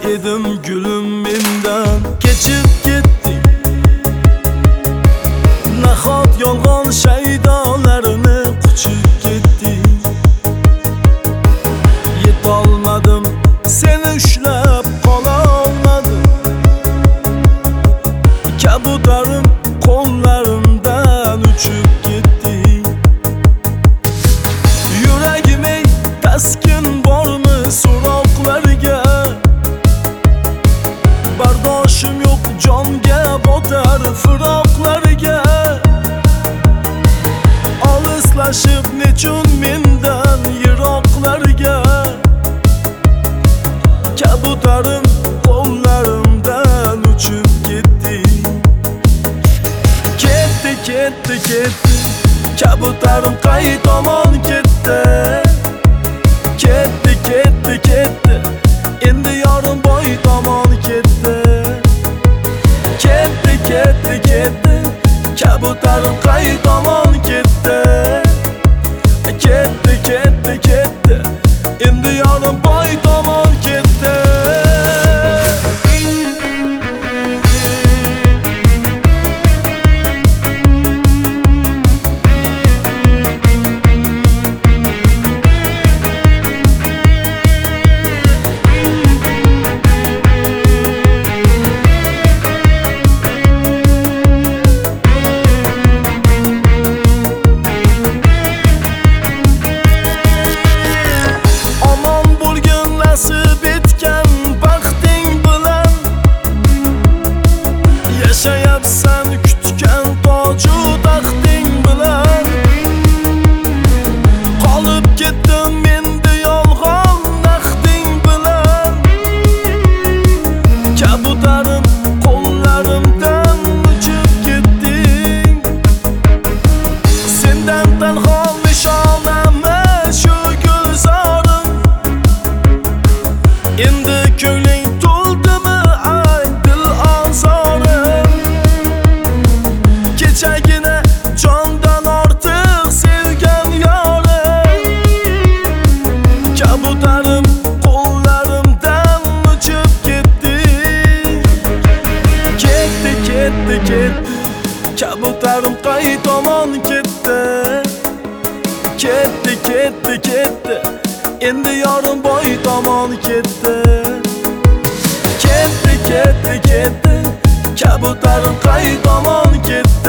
edim gülüm mendan kechib ketding. Nahot yolg'on shaydolarini quchib ketding. Yetolmadim seni ushlab qola olmadim. Kabutarim qo'llarimdan uchib ketding. Yuragime taskin bormi so'roqlarga? Bardoshim yo'q jonga botar firoqlarga. Olislashib nechun mendan yiroqlarga? Kabutarim qo'llarimdan uchib ketding. Ketdi, ketdi, ketdi. Kabutarim qay tomon ketdi? Ketdi, ketdi, ketdi. Endi yorim boy tomon ketdi. Ketdi, ketdi, ketdi. Kabutarim qay tomon ketdi? Ketdi, ketdi, ketdi. Endi yorim boy tomon ketdi. Nasib etgan baxting bilan yashayapsan, kutgan toju taxting bilan. Qolib ketdim endi yolg'on naqding bilan. Kabutarim qo'llarimdan uchib ketding. Sendan tanho nishonami shu gulzorim? Endi ko'ngling to'ldimi ay dil ozorim? Kechagina jondan ortiq sevgan yorim. Kabutarim qo'llarimdan uchib ketdi. Ketdi, ketdi, ketdi. Kabutarim qay tomon ketdi? Ketdi, ketdi, ketdi. Endi yorim boy tomon ketdi. Ketdi, ketdi, ketdi. Kabutarim qay tomon ketdi?